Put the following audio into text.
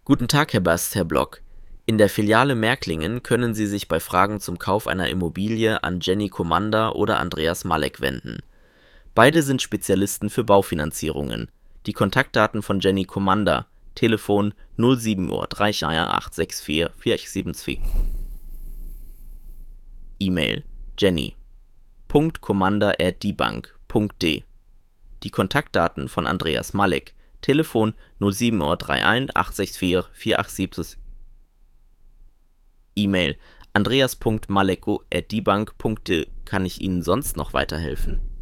Guten Tag, Herr Bast, Herr Block. In der Filiale Märklingen können Sie sich bei Fragen zum Kauf einer Immobilie an Jenny Komander oder Andreas Malek wenden. Beide sind Spezialisten für Baufinanzierungen. Die Kontaktdaten von Jenny Komander: Telefon 07 Uhr 3 864 472. E-Mail: jenny.komander@diebank.de. Die Kontaktdaten von Andreas Malek: Telefon 07 Uhr 31 864 487. E-Mail: andreas.maleko@diebank.de. Kann ich Ihnen sonst noch weiterhelfen?